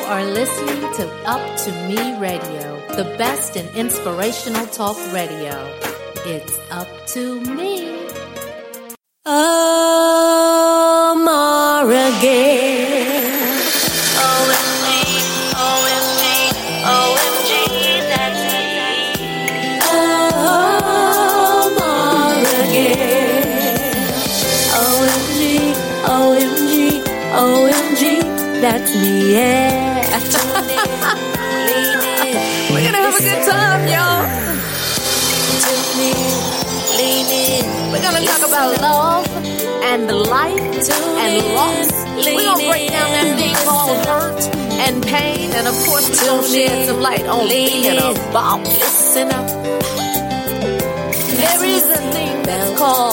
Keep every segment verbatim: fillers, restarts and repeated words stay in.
are listening to Up to Me Radio, the best in inspirational talk radio. It's Up to Me. Amara Gail. O M G, O M G, O M G, that's me. Amara Gail. O M G, O M G, O M G, that's me, yeah. We're gonna have a good time, y'all. We're gonna talk about love and life and loss. We're gonna break down that thing called hurt and pain, and of course we're gonna shed some light on being a boss. Listen up. There is a thing that's called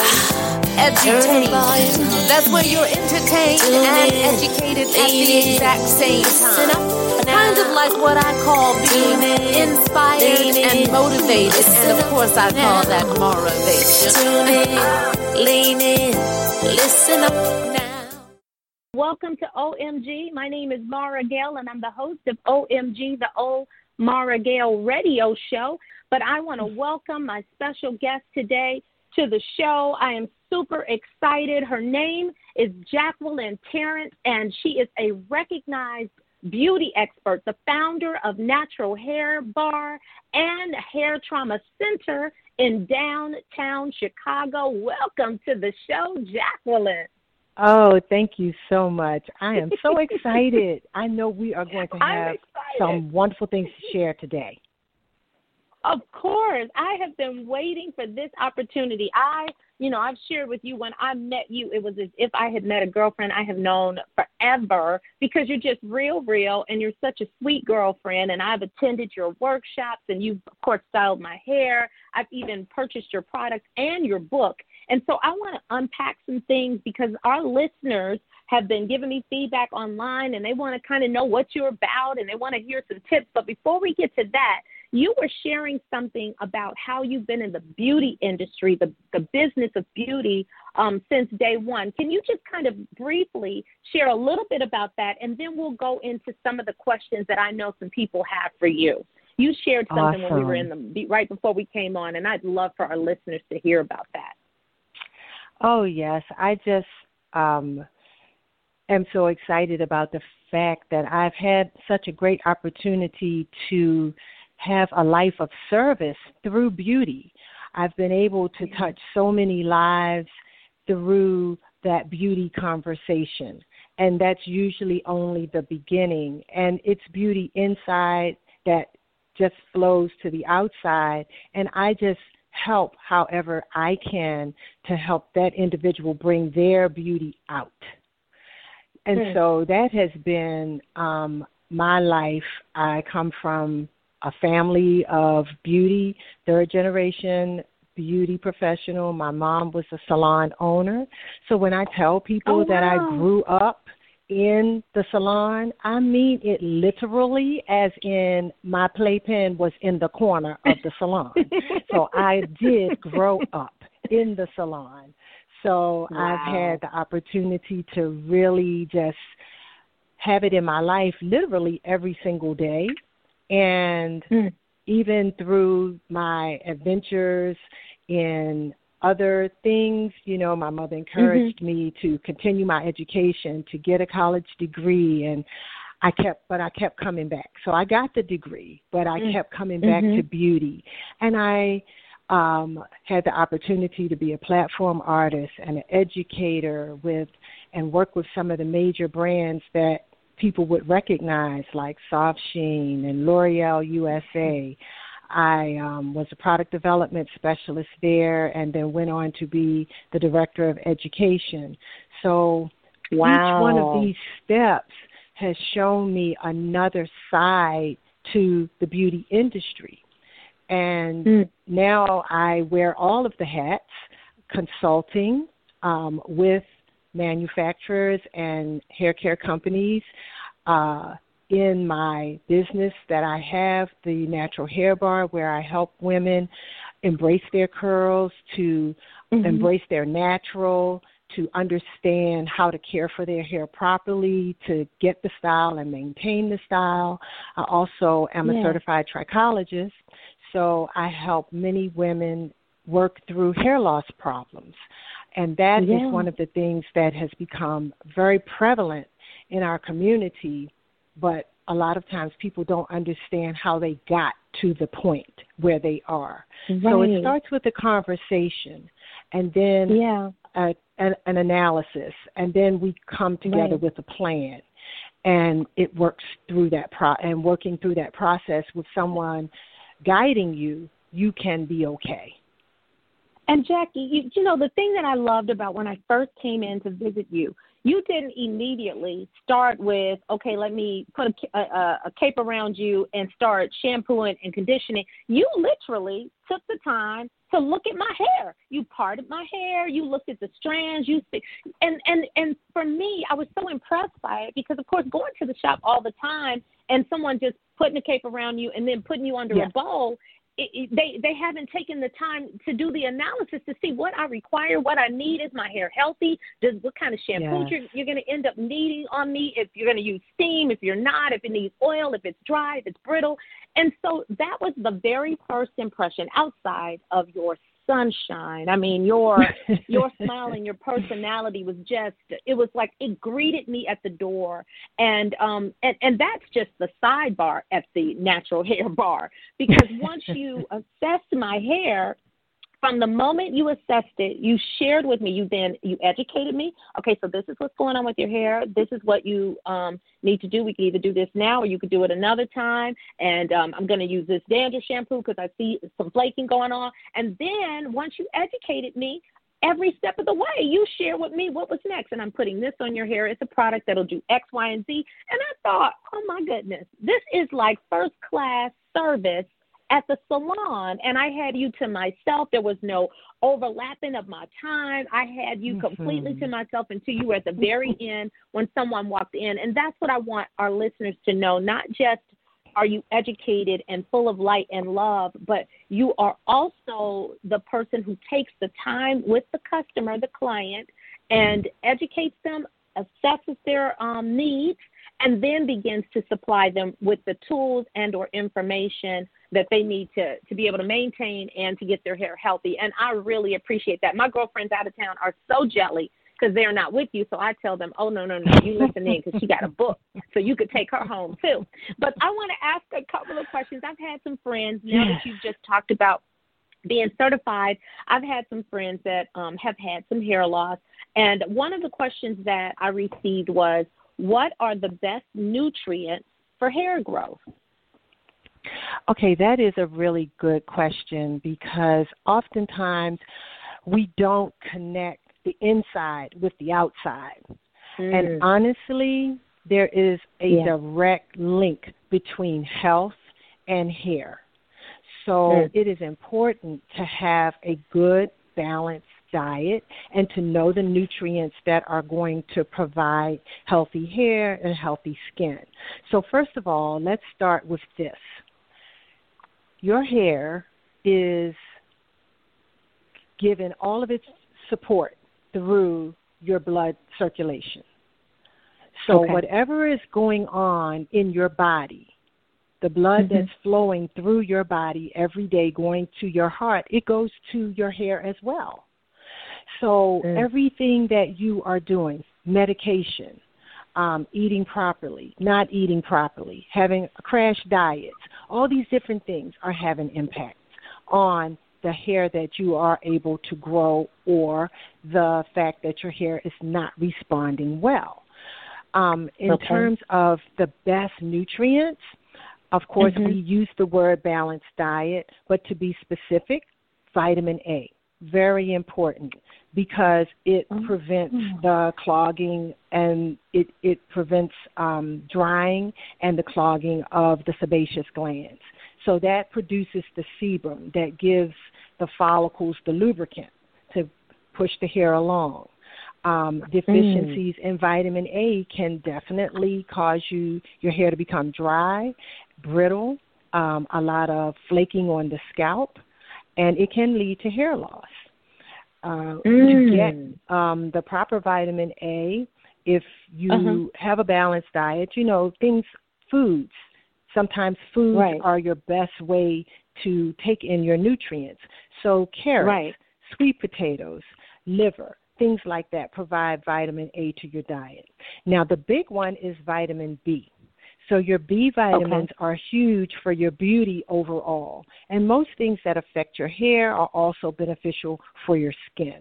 education. That's where you're entertained and educated at the exact same time. Kind of like what I call being inspired and motivated, and of course I call that motivation. Tune in, lean in, listen up now. Welcome to O M G. My name is Mara Gail, and I'm the host of O M G, the O Mara Gail radio show. But I want to welcome my special guest today to the show. I am super excited. Her name is Jacqueline Terrence, and she is a recognized beauty expert, the founder of Natural Hair Bar and Hair Trauma Center in downtown Chicago. Welcome to the show, Jacqueline. Oh, thank you so much. I am so excited. I know we are going to have some wonderful things to share today. Of course. I have been waiting for this opportunity. I, you know, I've shared with you when I met you, it was as if I had met a girlfriend I have known forever, because you're just real, real, and you're such a sweet girlfriend. And I've attended your workshops, and you've, of course, styled my hair. I've even purchased your products and your book. And so I want to unpack some things, because our listeners have been giving me feedback online, and they want to kind of know what you're about, and they want to hear some tips. But before we get to that, you were sharing something about how you've been in the beauty industry, the, the business of beauty, um, since day one. Can you just kind of briefly share a little bit about that, and then we'll go into some of the questions that I know some people have for you. You shared something Awesome. when we were in the right before we came on, and I'd love for our listeners to hear about that. Oh, yes. I just um, am so excited about the fact that I've had such a great opportunity to have a life of service through beauty. I've been able to touch so many lives through that beauty conversation, and that's usually only the beginning. And it's beauty inside that just flows to the outside, and I just help however I can to help that individual bring their beauty out. And mm. so that has been um, my life. I come from a family of beauty, third generation beauty professional. My mom was a salon owner. So when I tell people oh, that wow. I grew up in the salon, I mean it literally, as in my playpen was in the corner of the salon. So I did grow up in the salon. So wow. I've had the opportunity to really just have it in my life literally every single day. And mm. even through my adventures in other things, you know, my mother encouraged mm-hmm. me to continue my education, to get a college degree, and I kept, but I kept coming back. So I got the degree, but I mm-hmm. kept coming back mm-hmm. to beauty. And I um, had the opportunity to be a platform artist and an educator with, and work with some of the major brands that people would recognize, like Soft Sheen and L'Oreal U S A. I um, was a product development specialist there, and then went on to be the director of education. So wow. each one of these steps has shown me another side to the beauty industry. And mm. now I wear all of the hats, consulting um, with manufacturers and hair care companies. Uh, in my business that I have, the Natural Hair Bar, where I help women embrace their curls, to mm-hmm. embrace their natural, to understand how to care for their hair properly, to get the style and maintain the style. I also am a yeah. certified trichologist, so I help many women work through hair loss problems. And that yeah. is one of the things that has become very prevalent in our community, but a lot of times people don't understand how they got to the point where they are. Right. So it starts with a conversation, and then yeah. a, an, an analysis, and then we come together right. with a plan, and it works through that pro- and working through that process with someone guiding you, you can be okay. And Jackie, you, you know, the thing that I loved about when I first came in to visit you, you didn't immediately start with, okay, let me put a, a, a cape around you and start shampooing and conditioning. You literally took the time to look at my hair. You parted my hair. You looked at the strands. You and and and for me, I was so impressed by it because, of course, going to the shop all the time and someone just putting a cape around you and then putting you under yeah. a bowl. It, it, they they haven't taken the time to do the analysis to see what I require, what I need. Is my hair healthy? Does what kind of shampoo yes. you're, you're going to end up needing on me? If you're going to use steam, if you're not, if it needs oil, if it's dry, if it's brittle. And so that was the very first impression outside of your sunshine. I mean, your your smile and your personality was just, it was like it greeted me at the door. And um and, and that's just the sidebar at the natural hair bar. Because once you assessed my hair, from the moment you assessed it, you shared with me, you then, you educated me. Okay, so this is what's going on with your hair. This is what you um, need to do. We can either do this now or you could do it another time. And um, I'm going to use this dandruff shampoo because I see some flaking going on. And then once you educated me, every step of the way, you share with me what was next. And I'm putting this on your hair. It's a product that'll do X, Y, and Z. And I thought, oh, my goodness, this is like first-class service at the salon, and I had you to myself. There was no overlapping of my time. I had you mm-hmm. completely to myself until you were at the very end when someone walked in. And that's what I want our listeners to know. Not just are you educated and full of light and love, but you are also the person who takes the time with the customer, the client, and educates them, assesses their um, needs, and then begins to supply them with the tools and or information that they need to, to be able to maintain and to get their hair healthy. And I really appreciate that. My girlfriends out of town are so jelly because they're not with you. So I tell them, oh, no, no, no, you listen in because she got a book. So you could take her home too. But I want to ask a couple of questions. I've had some friends, now that you've just talked about being certified, I've had some friends that um, have had some hair loss. And one of the questions that I received was, what are the best nutrients for hair growth? Okay, that is a really good question because oftentimes we don't connect the inside with the outside. Mm. And honestly, there is a yeah. direct link between health and hair. So mm. it is important to have a good, balanced diet and to know the nutrients that are going to provide healthy hair and healthy skin. So first of all, let's start with this. Your hair is given all of its support through your blood circulation. So okay. whatever is going on in your body, the blood mm-hmm. that's flowing through your body every day going to your heart, it goes to your hair as well. So mm. everything that you are doing, medication, um, eating properly, not eating properly, having crash diets, all these different things are having impacts on the hair that you are able to grow or the fact that your hair is not responding well. Um, in okay. terms of the best nutrients, of course, mm-hmm. we use the word balanced diet, but to be specific, vitamin A, very important because it mm-hmm. prevents the clogging and it, it prevents um, drying and the clogging of the sebaceous glands. So that produces the sebum that gives the follicles the lubricant to push the hair along. Um, deficiencies mm. in vitamin A can definitely cause you your hair to become dry, brittle, um, a lot of flaking on the scalp, and it can lead to hair loss. Uh, Mm. You get um, the proper vitamin A if you Uh-huh. have a balanced diet. You know, things, foods. Sometimes foods Right. are your best way to take in your nutrients. So carrots, Right. sweet potatoes, liver, things like that provide vitamin A to your diet. Now, the big one is vitamin B. So your B vitamins Okay. are huge for your beauty overall. And most things that affect your hair are also beneficial for your skin.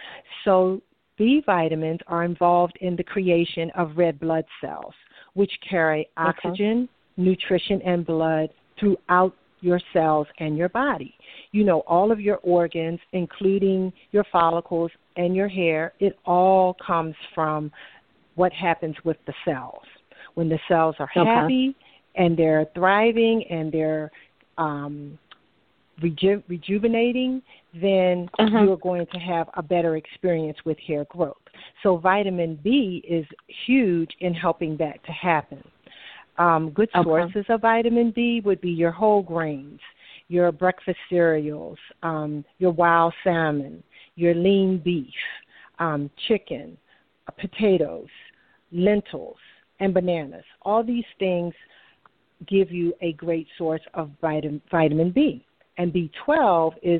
So B vitamins are involved in the creation of red blood cells, which carry oxygen, nutrition, and blood throughout your cells and your body. You know, all of your organs, including your follicles and your hair, it all comes from what happens with the cells. When the cells are Okay. happy and they're thriving and they're um, reju- rejuvenating, then Uh-huh. you're going to have a better experience with hair growth. So vitamin B is huge in helping that to happen. Um, good Okay. sources of vitamin B would be your whole grains, your breakfast cereals, um, your wild salmon, your lean beef, um, chicken, uh, potatoes, lentils, and bananas. All these things give you a great source of vitamin, vitamin B. And B twelve is,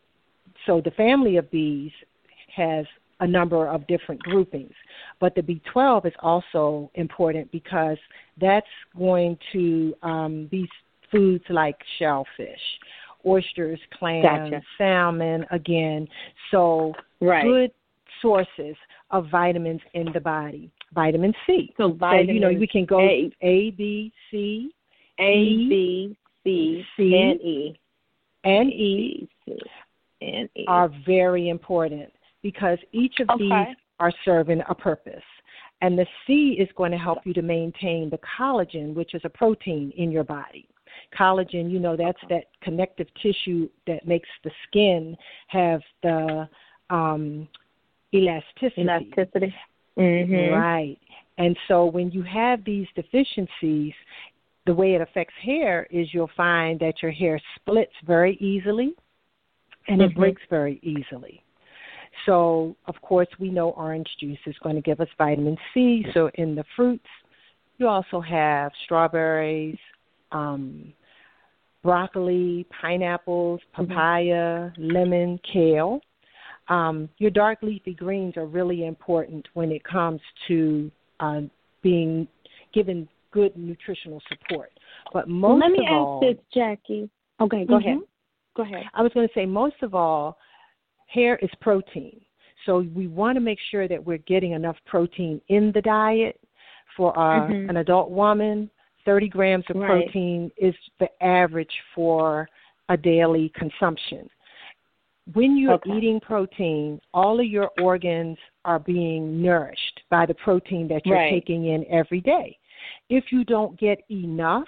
so the family of Bs has a number of different groupings. But the B twelve is also important because that's going to um, be foods like shellfish, oysters, clams, Gotcha. salmon, again. So Right. good sources of vitamins in the body. Vitamin C. So So, you know, vitamin we can go A, A, B, C, A, E, B, C, C, and E. and E B, C, and E. are very important because each of Okay. these are serving a purpose. And the C is going to help you to maintain the collagen, which is a protein in your body. Collagen, you know, that's that connective tissue that makes the skin have the um, elasticity. Elasticity. Mm-hmm. Right. And so when you have these deficiencies, the way it affects hair is you'll find that your hair splits very easily and it Mhm. breaks very easily. So, of course, we know orange juice is going to give us vitamin C. So in the fruits, you also have strawberries, um, broccoli, pineapples, papaya, lemon, kale. Um, your dark leafy greens are really important when it comes to uh, being given good nutritional support. But most Let me of ask all, this, Jackie. Okay, go Mhm. ahead. Go ahead. I was going to say most of all, hair is protein. So we want to make sure that we're getting enough protein in the diet. For uh, Mhm. an adult woman, thirty grams of Right. protein is the average for a daily consumption. When you're Okay. eating protein, all of your organs are being nourished by the protein that you're Right. taking in every day. If you don't get enough,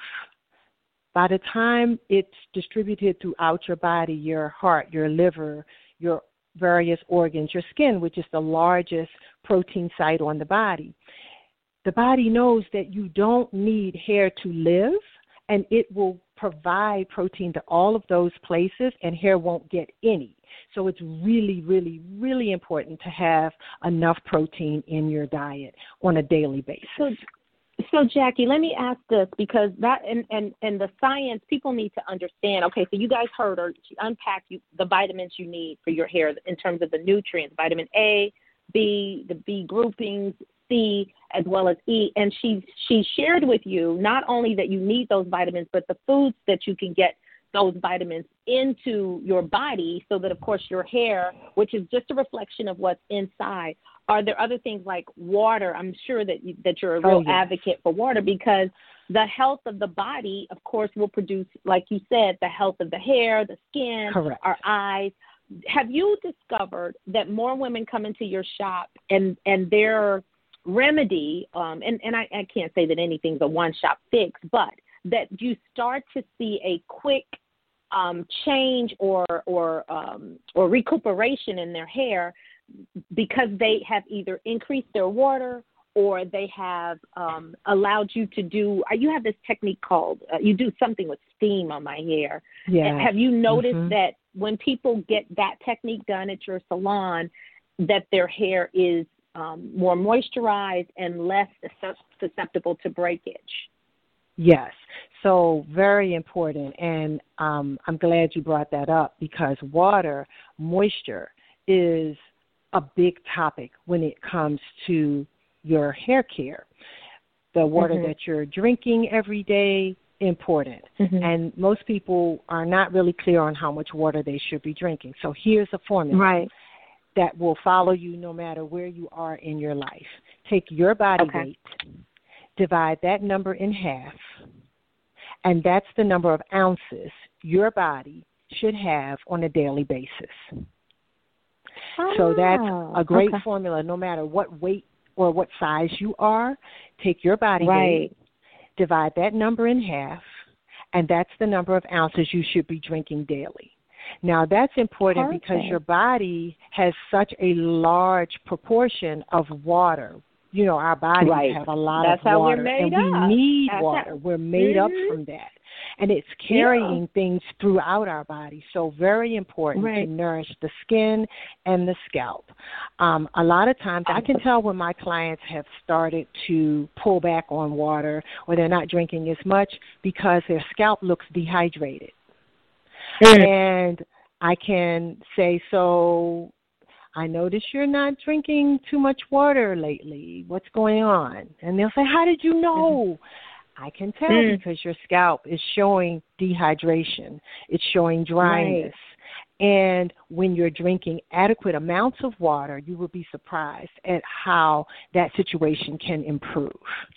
by the time it's distributed throughout your body, your heart, your liver, your various organs, your skin, which is the largest protein site on the body, the body knows that you don't need hair to live, and it will provide protein to all of those places, and hair won't get any. So it's really, really, really important to have enough protein in your diet on a daily basis. So, so Jackie, let me ask this because that and, and, and the science, people need to understand. Okay, so you guys heard her unpack you, the vitamins you need for your hair in terms of the nutrients, vitamin A, B, the B groupings, C, as well as E. And she she shared with you not only that you need those vitamins, but the foods that you can get those vitamins into your body so that, of course, your hair, which is just a reflection of what's inside. Are there other things like water? I'm sure that you, that you're a real Oh, yes. advocate for water because the health of the body, of course, will produce, like you said, the health of the hair, the skin, Correct. our eyes. Have you discovered that more women come into your shop and, and their remedy, um, and, and I, I can't say that anything's a one-shop fix, but that you start to see a quick um, change or or um, or recuperation in their hair because they have either increased their water or they have um, allowed you to do. You have this technique called uh, you do something with steam on my hair. Yes. Have you noticed Mhm. that when people get that technique done at your salon, that their hair is um, more moisturized and less susceptible to breakage. Yes. So very important. And um, I'm glad you brought that up because water, moisture is a big topic when it comes to your hair care. The water mm-hmm. that you're drinking every day, important. Mm-hmm. And most people are not really clear on how much water they should be drinking. So here's a formula right. that will follow you no matter where you are in your life. Take your body okay. weight, divide that number in half, and that's the number of ounces your body should have on a daily basis. Oh, so that's a great okay. formula no matter what weight or what size you are. Take your body right. weight, divide that number in half, and that's the number of ounces you should be drinking daily. Now, that's important Perfect. because your body has such a large proportion of water. You know, our bodies right. have a lot That's of water, how we're made and up. we need That's water. how. We're made mm-hmm. up from that. And it's carrying yeah. things throughout our body. So very important right. to nourish the skin and the scalp. Um, a lot of times I can tell when my clients have started to pull back on water or they're not drinking as much because their scalp looks dehydrated. Mm. And I can say, so I notice you're not drinking too much water lately. What's going on? And they'll say, how did you know? Mm-hmm. I can tell mm. because your scalp is showing dehydration. It's showing dryness. Right. And when you're drinking adequate amounts of water, you will be surprised at how that situation can improve.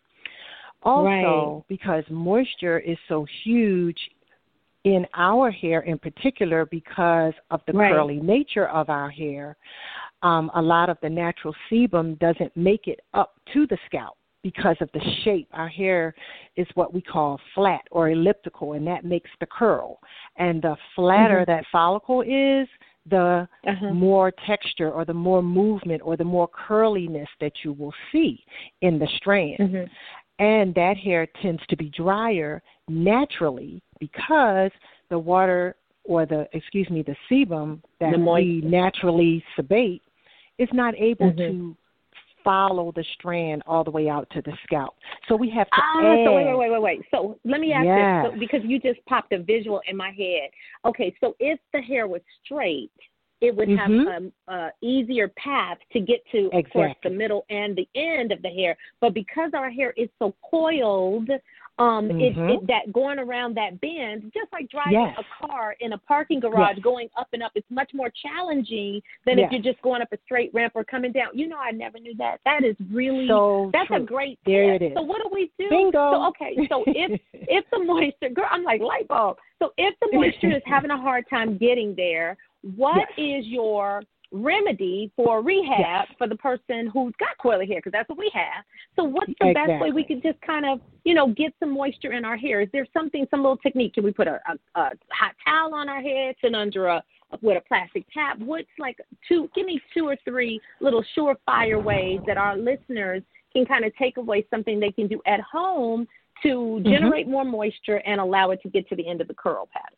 Also, right. because moisture is so huge in our hair in particular because of the right. curly nature of our hair, um, a lot of the natural sebum doesn't make it up to the scalp. Because of the shape, our hair is what we call flat or elliptical, and that makes the curl. And the flatter mm-hmm. that follicle is, the uh-huh. more texture or the more movement or the more curliness that you will see in the strand. Mm-hmm. And that hair tends to be drier naturally because the water or the, excuse me, the sebum that we naturally sebate is not able mm-hmm. to follow the strand all the way out to the scalp. So we have to ah, add. So wait, wait, wait, wait, wait. So let me ask yes. this, so, because you just popped a visual in my head. Okay, so if the hair was straight, it would mm-hmm. have an um, uh, easier path to get to, exactly. of course, the middle and the end of the hair. But because our hair is so coiled, um, mm-hmm. it, it, that going around that bend, just like driving yes. a car in a parking garage, yes. going up and up, it's much more challenging than yes. if you're just going up a straight ramp or coming down. You know, I never knew that. That is really, so that's true. a great there tip. it is. So what do we do? Bingo. So, okay, so if, if the moisture, girl, I'm like light bulb. So if the moisture is having a hard time getting there, what yes. is your remedy for rehab yes. for the person who's got coily hair? Because that's what we have. So what's the exactly. best way we could just kind of, you know, get some moisture in our hair? Is there something, some little technique? Can we put a, a, a hot towel on our heads and under a, with a plastic tap? What's like two, give me two or three little surefire ways that our listeners can kind of take away something they can do at home to generate mm-hmm. more moisture and allow it to get to the end of the curl pattern?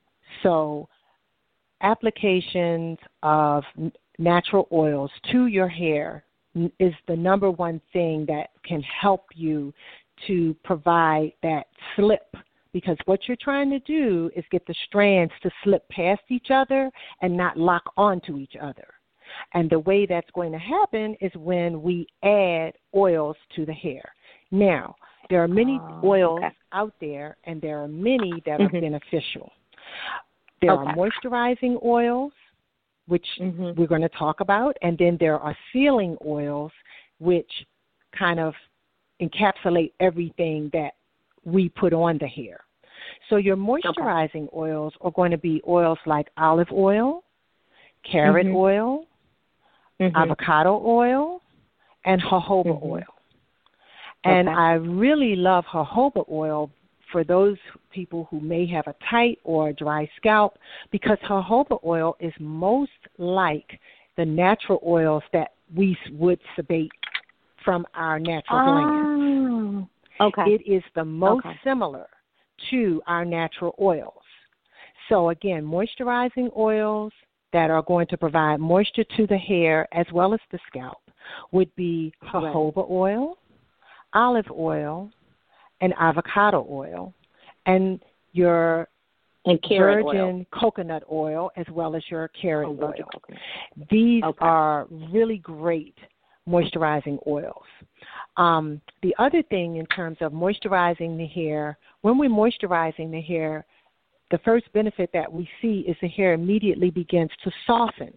So applications of natural oils to your hair is the number one thing that can help you to provide that slip, because what you're trying to do is get the strands to slip past each other and not lock onto each other. And the way that's going to happen is when we add oils to the hair. Now, there are many oh, oils okay. out there, and there are many that mm-hmm. are beneficial. There okay. are moisturizing oils, which mm-hmm. we're going to talk about, and then there are sealing oils, which kind of encapsulate everything that we put on the hair. So your moisturizing okay. oils are going to be oils like olive oil, carrot mm-hmm. oil, mm-hmm. avocado oil, and jojoba mm-hmm. oil. And okay. I really love jojoba oil for those people who may have a tight or a dry scalp, because jojoba oil is most like the natural oils that we would sebate from our natural oh, glands. Okay. It is the most okay. similar to our natural oils. So, again, moisturizing oils that are going to provide moisture to the hair as well as the scalp would be jojoba oil, olive oil, and avocado oil, and your and carrot virgin oil. coconut oil as well as your carrot oh, oil. Coconut. These okay. are really great moisturizing oils. Um, the other thing in terms of moisturizing the hair, when we're moisturizing the hair, the first benefit that we see is the hair immediately begins to soften.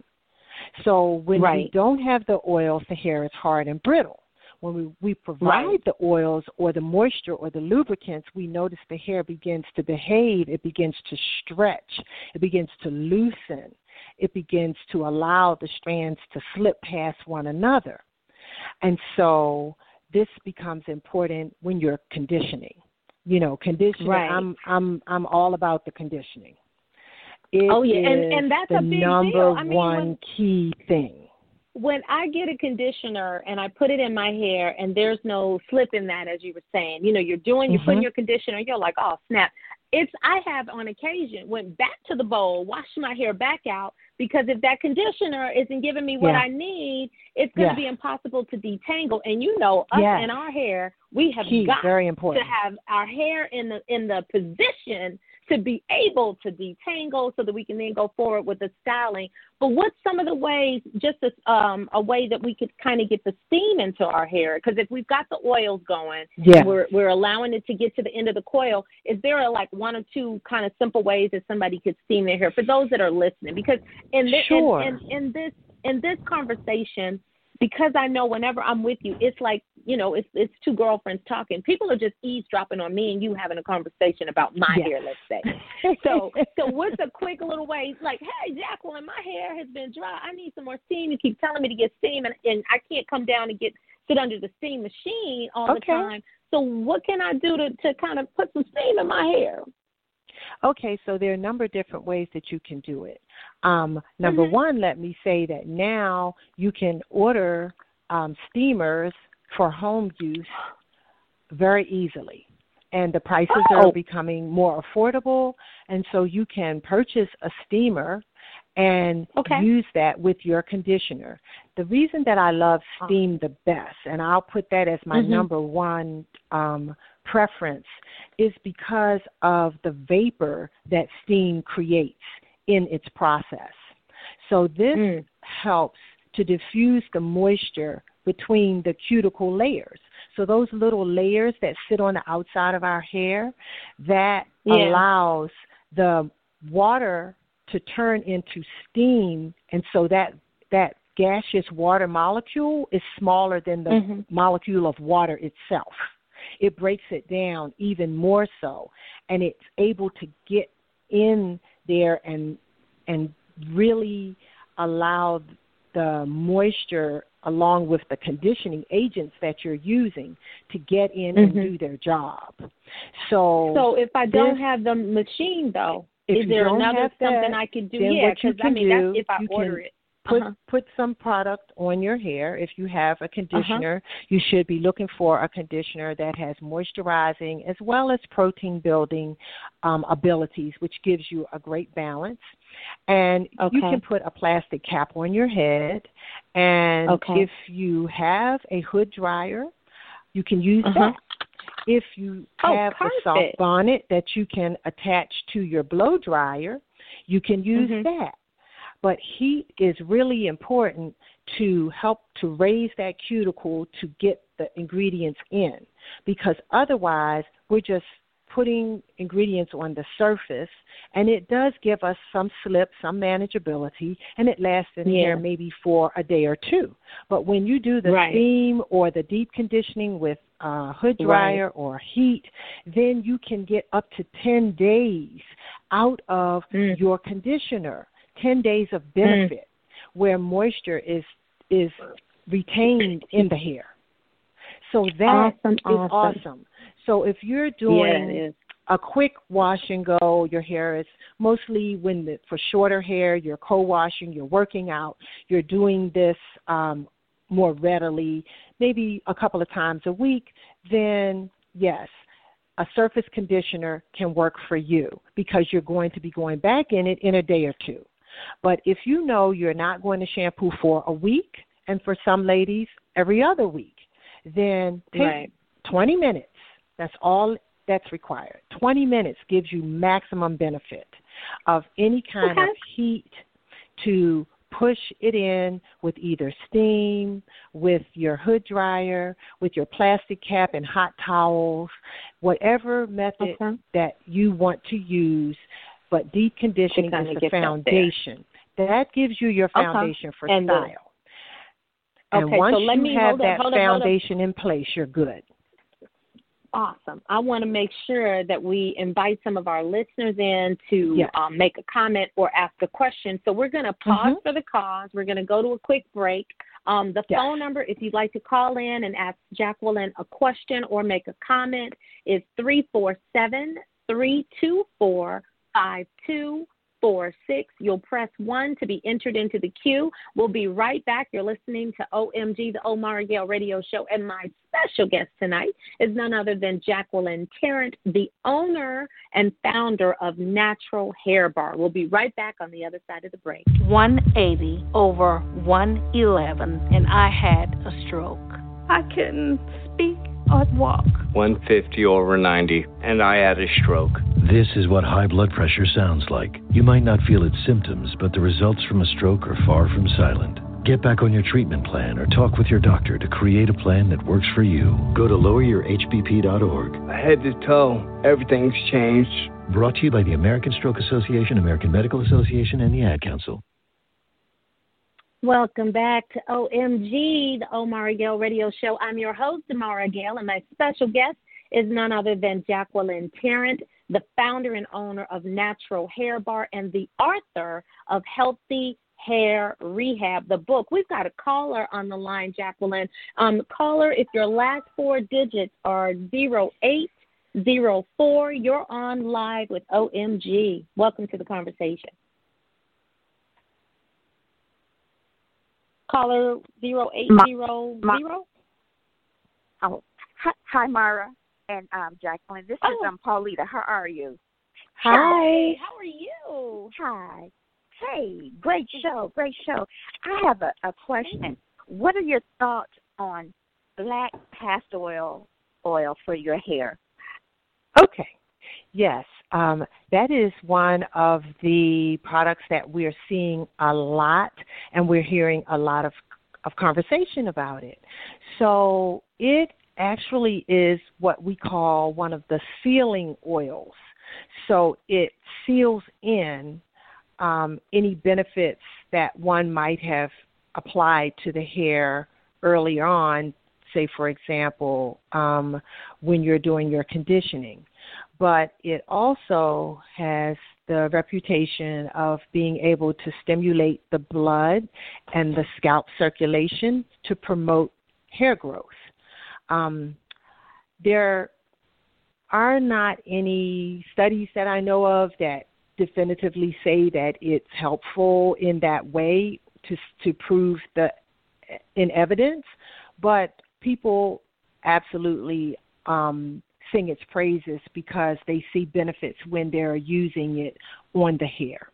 So when right. we don't have the oils, the hair is hard and brittle. When we, we provide right. the oils or the moisture or the lubricants, we notice the hair begins to behave. It begins to stretch. It begins to loosen. It begins to allow the strands to slip past one another. And so this becomes important when you're conditioning. You know, conditioning, right. I'm I'm I'm all about the conditioning. It oh, yeah, and, is and that's the a big number deal. I mean, one when, key thing. When I get a conditioner and I put it in my hair and there's no slip in that, as you were saying, you know, you're doing, you're mm-hmm. putting your conditioner, you're like, oh, snap. It's, I have on occasion went back to the bowl, washed my hair back out, because if that conditioner isn't giving me what yeah. I need, it's going to yeah. be impossible to detangle. And you know, us yes. and our hair, we have Key, got very important. to have our hair in the in the position to be able to detangle so that we can then go forward with the styling. But what's some of the ways, just as, um, a way that we could kind of get the steam into our hair? Because if we've got the oils going, yeah. we're we're allowing it to get to the end of the coil, is there a, like one or two kind of simple ways that somebody could steam their hair for those that are listening? Because in this, sure. in, in, in this in this conversation, because I know whenever I'm with you, it's like, you know, it's it's two girlfriends talking. People are just eavesdropping on me and you having a conversation about my yes. hair, let's say. So so what's a quick little way? Like, hey, Jacqueline, my hair has been dry. I need some more steam. You keep telling me to get steam, and, and I can't come down and get sit under the steam machine all okay. the time. So what can I do to, to kind of put some steam in my hair? Okay, so there are a number of different ways that you can do it. Um, number mm-hmm. one, let me say that now you can order um, steamers for home use very easily. And the prices oh. are becoming more affordable, and so you can purchase a steamer and okay. use that with your conditioner. The reason that I love steam the best, and I'll put that as my mm-hmm. number one um, preference, is because of the vapor that steam creates in its process. So this mm. helps to diffuse the moisture between the cuticle layers. So those little layers that sit on the outside of our hair, that yeah. allows the water to turn into steam, and so that that gaseous water molecule is smaller than the mm-hmm. molecule of water itself. It breaks it down even more so, and it's able to get in there and and really allow the moisture along with the conditioning agents that you're using to get in mm-hmm. and do their job. So, so if I don't this, have the machine, though, is there another something that, I can do? Yeah, because I mean, do, that's if I order it. Put uh-huh. put some product on your hair. If you have a conditioner, uh-huh. you should be looking for a conditioner that has moisturizing as well as protein building um, abilities, which gives you a great balance. And okay. you can put a plastic cap on your head. And okay. if you have a hood dryer, you can use uh-huh. that. If you oh, have perfect. a soft bonnet that you can attach to your blow dryer, you can use mm-hmm. that. But heat is really important to help to raise that cuticle to get the ingredients in, because otherwise we're just putting ingredients on the surface, and it does give us some slip, some manageability, and it lasts in yeah. here maybe for a day or two. But when you do the right. steam or the deep conditioning with uh, hood dryer right. or heat, then you can get up to ten days out of mm. your conditioner. ten days of benefit mm. where moisture is is retained in the hair. So that awesome, is awesome. awesome. So if you're doing yeah, a quick wash and go, your hair is mostly when the, for shorter hair, you're co-washing, you're working out, you're doing this um, more readily, maybe a couple of times a week, then yes, a surface conditioner can work for you because you're going to be going back in it in a day or two. But if you know you're not going to shampoo for a week, and for some ladies, every other week, then take right. twenty minutes. That's all that's required. twenty minutes gives you maximum benefit of any kind okay. of heat to push it in with either steam, with your hood dryer, with your plastic cap and hot towels, whatever method okay. that you want to use. But deep conditioning is the foundation. That gives you your foundation okay. for and style. The, and okay, once so let you me, have hold that up, hold foundation up, in place, you're good. Awesome. I want to make sure that we invite some of our listeners in to yes. um, make a comment or ask a question. So we're going to pause mm-hmm. for the cause. We're going to go to a quick break. Um, the yes. phone number, if you'd like to call in and ask Jacqueline a question or make a comment, is three four seven, three two four, five two four six. You'll press one to be entered into the queue. We'll be right back. You're listening to O M G, the Omar Gale Radio Show, and my special guest tonight is none other than Jacqueline Tarrant, the owner and founder of Natural Hair Bar. We'll be right back on the other side of the break. one eighty over one eleven, and I had a stroke. I couldn't speak or walk. one fifty over ninety, and I had a stroke. This is what high blood pressure sounds like. You might not feel its symptoms, but the results from a stroke are far from silent. Get back on your treatment plan or talk with your doctor to create a plan that works for you. Go to lower your h b p dot org. Head to toe, everything's changed. Brought to you by the American Stroke Association, American Medical Association, and the Ad Council. Welcome back to O M G, the Omar Gale Radio Show. I'm your host, Omar Gale, and my special guest is none other than Jacqueline Tarrant, the founder and owner of Natural Hair Bar and the author of Healthy Hair Rehab, the book. We've got a caller on the line, Jacqueline. Um, caller, if your last four digits are zero eight zero four, you're on live with O M G. Welcome to the conversation. Caller zero eight zero zero. Oh, hi, hi, Mara and um, Jacqueline. This oh. is um, Paulita. How are you? Hi. Hi. How are you? Hi. Hey, great show, great show. I have a, a question. What are your thoughts on black castor oil oil for your hair? Okay. Yes, um, that is one of the products that we're seeing a lot, and we're hearing a lot of, of conversation about it. So it actually is what we call one of the sealing oils. So it seals in um, any benefits that one might have applied to the hair early on, say, for example, um, when you're doing your conditioning. But it also has the reputation of being able to stimulate the blood and the scalp circulation to promote hair growth. Um, there are not any studies that I know of that definitively say that it's helpful in that way to to prove the in evidence, but people absolutely um, sing its praises because they see benefits when they're using it on the hair.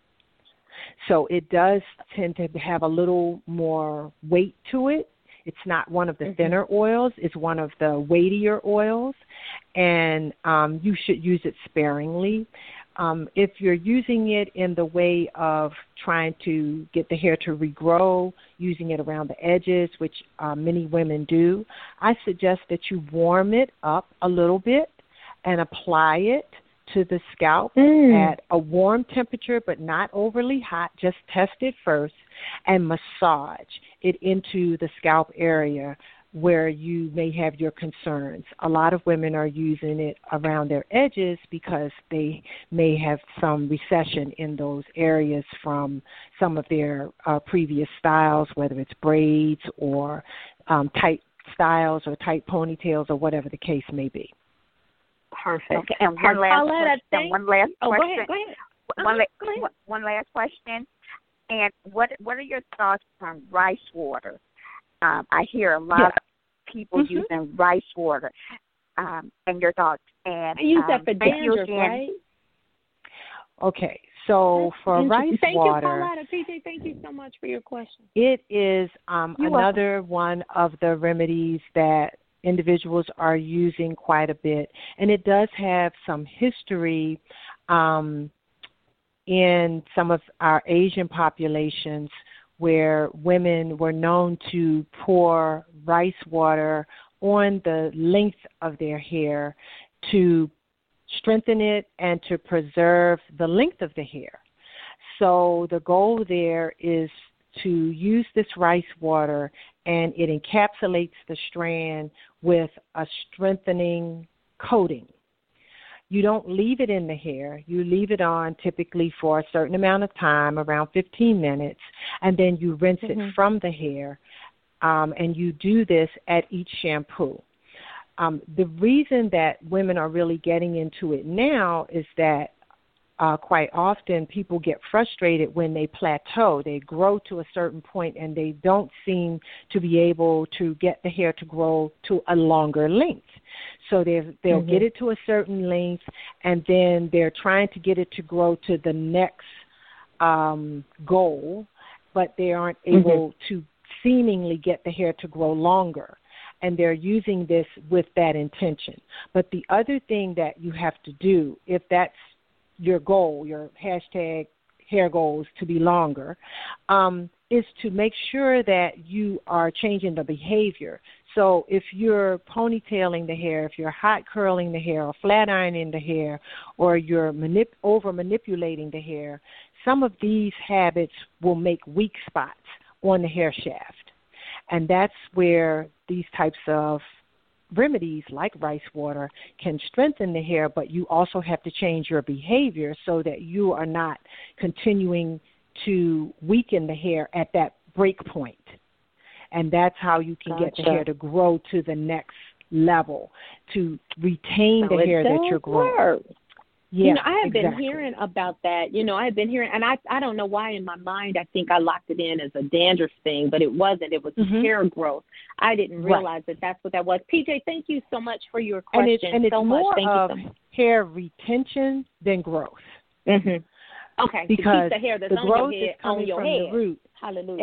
So it does tend to have a little more weight to it. It's not one of the thinner oils. It's one of the weightier oils, and um, you should use it sparingly. Um, if you're using it in the way of trying to get the hair to regrow, using it around the edges, which uh, many women do, I suggest that you warm it up a little bit and apply it to the scalp mm. at a warm temperature, but not overly hot. Just test it first and massage it into the scalp area where you may have your concerns. A lot of women are using it around their edges because they may have some recession in those areas from some of their uh, previous styles, whether it's braids or um, tight styles or tight ponytails or whatever the case may be. Perfect. Okay, and one last I'll question. One last oh, question. Go ahead, go ahead. One, uh, la- go ahead. one last question. And what what are your thoughts on rice water? Um, I hear a lot yeah. of people mm-hmm. using rice water. Um, and your thoughts And I use um, that for dandruff, right? Okay, so for rice Thank water, you, Pauletta. P J, thank you so much for your question. it is um, You're another one of the remedies that individuals are using quite a bit, and it does have some history um, in some of our Asian populations where women were known to pour rice water on the length of their hair to strengthen it and to preserve the length of the hair. So the goal there is to use this rice water, and it encapsulates the strand with a strengthening coating. You don't leave it in the hair. You leave it on typically for a certain amount of time, around fifteen minutes, and then you rinse mm-hmm. it from the hair, um, and you do this at each shampoo. Um, the reason that women are really getting into it now is that uh, quite often people get frustrated when they plateau. They grow to a certain point and they don't seem to be able to get the hair to grow to a longer length. So they'll mm-hmm. get it to a certain length, and then they're trying to get it to grow to the next um, goal, but they aren't able mm-hmm. to seemingly get the hair to grow longer. And they're using this with that intention. But the other thing that you have to do, if that's your goal, your hashtag hair goals to be longer, um, is to make sure that you are changing the behavior. So if you're ponytailing the hair, if you're hot curling the hair or flat ironing the hair, or you're manip- over manipulating the hair, some of these habits will make weak spots on the hair shaft. And that's where these types of remedies like rice water can strengthen the hair, but you also have to change your behavior so that you are not continuing to weaken the hair at that break point. And that's how you can gotcha. Get the hair to grow to the next level, to retain so the hair that you're growing. Work. Yeah, you know, I have exactly. been hearing about that. You know, I have been hearing, and I I don't know why in my mind I think I locked it in as a dandruff thing, but it wasn't. It was mm-hmm. hair growth. I didn't realize right. that that's what that was. P J, thank you so much for your question. And, it, and it's so more much. Thank of you so much. hair retention than growth. Mm-hmm. Okay, because to keep the hair that's the on growth your head, is coming on your from head. the root. Hallelujah.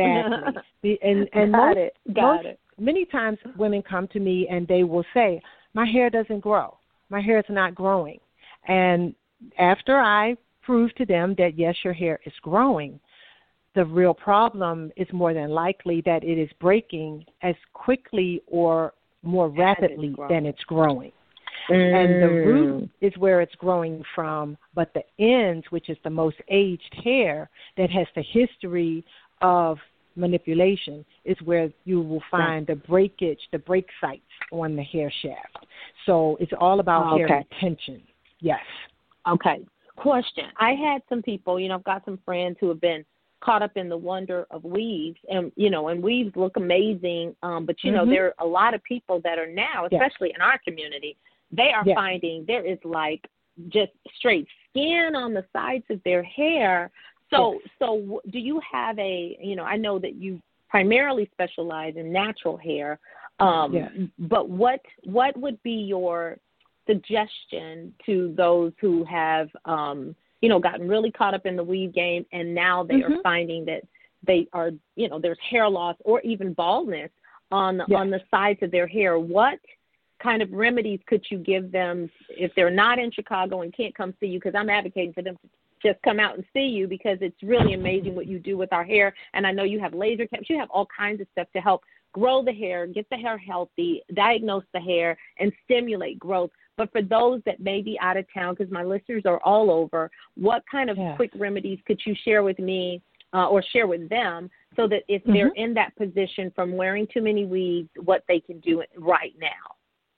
Exactly. and and Got most, it. Got most, it. many times women come to me and they will say, my hair doesn't grow. My hair is not growing. And after I prove to them that, yes, your hair is growing, the real problem is more than likely that it is breaking as quickly or more rapidly it's than it's growing. Mm. And the root is where it's growing from, but the ends, which is the most aged hair that has the history of manipulation, is where you will find right. the breakage, the break sites on the hair shaft. So it's all about okay. hair retention. Yes. Okay. Question. I had some people, you know, I've got some friends who have been caught up in the wonder of weaves, and, you know, and weaves look amazing. Um, but, you mm-hmm. know, there are a lot of people that are now, especially yes. in our community, they are yes. finding there is like just straight skin on the sides of their hair. So, yes. so do you have a, you know, I know that you primarily specialize in natural hair, um, yes. but what, what would be your suggestion to those who have, um, you know, gotten really caught up in the weave game, and now they mm-hmm. are finding that they are, you know, there's hair loss or even baldness on the, yes. on the sides of their hair. What kind of remedies could you give them if they're not in Chicago and can't come see you? Because I'm advocating for them to just come out and see you, because it's really amazing what you do with our hair. And I know you have laser caps. You have all kinds of stuff to help grow the hair, get the hair healthy, diagnose the hair, and stimulate growth. But for those that may be out of town, because my listeners are all over, what kind of yeah. quick remedies could you share with me uh, or share with them so that if mm-hmm. they're in that position from wearing too many weaves, what they can do right now?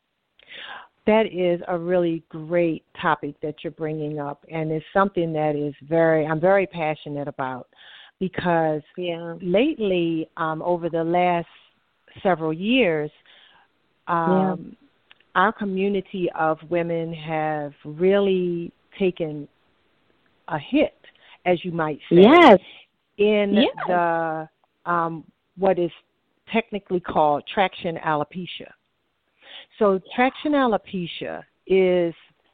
That is a really great topic that you're bringing up, and it's something that is very, I'm very passionate about, because yeah. lately, um, over the last several years, um, yeah. our community of women have really taken a hit, as you might say, yes. in yes. the um, what is technically called traction alopecia. So traction alopecia is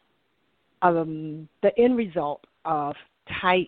um, the end result of tight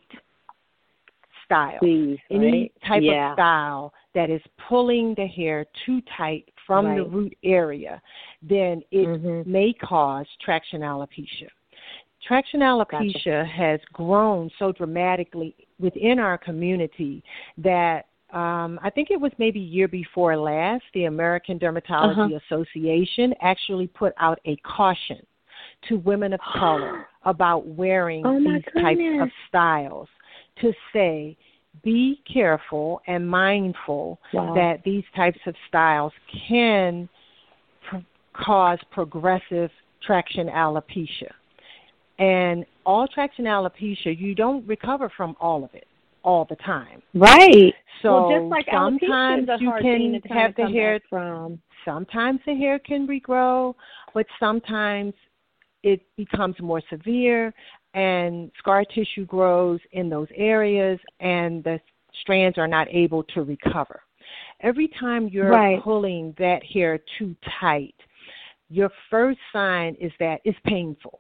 style. Please, Any right? type yeah. of style that is pulling the hair too tight from right. the root area, then it mm-hmm. may cause traction alopecia. Traction alopecia gotcha. has grown so dramatically within our community that um, I think it was maybe year before last, the American Dermatology uh-huh. Association actually put out a caution to women of color about wearing oh these goodness. types of styles, to say, be careful and mindful wow. that these types of styles can pr- cause progressive traction alopecia. And all traction alopecia, you don't recover from all of it all the time. Right. So well, just like sometimes a you hard can thing to have the come hair from. Sometimes the hair can regrow, but sometimes it becomes more severe and scar tissue grows in those areas and the strands are not able to recover. Every time you're right. pulling that hair too tight, your first sign is that it's painful.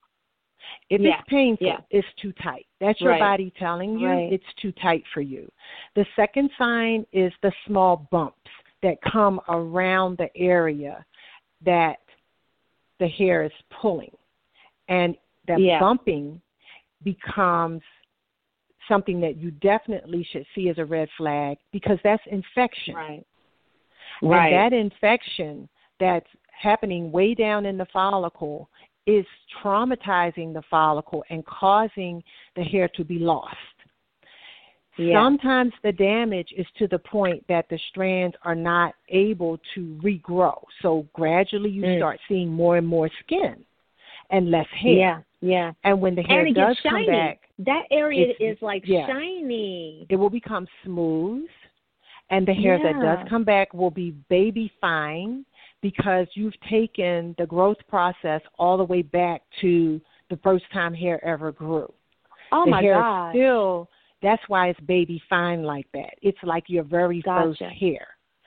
If yeah. it's painful, yeah. it's too tight. That's your right. body telling you right. it's too tight for you. The second sign is the small bumps that come around the area that the hair is pulling. And that yeah. bumping becomes something that you definitely should see as a red flag because that's infection. Right. And right. that infection that's happening way down in the follicle is traumatizing the follicle and causing the hair to be lost. Yeah. Sometimes the damage is to the point that the strands are not able to regrow. So gradually you mm. start seeing more and more skin and less hair. Yeah, yeah. And when the hair and it does gets come shiny. back, that area is like yeah, shiny. It will become smooth, and the hair yeah. that does come back will be baby fine because you've taken the growth process all the way back to the first time hair ever grew. Oh, the my hair God. Still, that's why it's baby fine like that. It's like your very gotcha. first hair.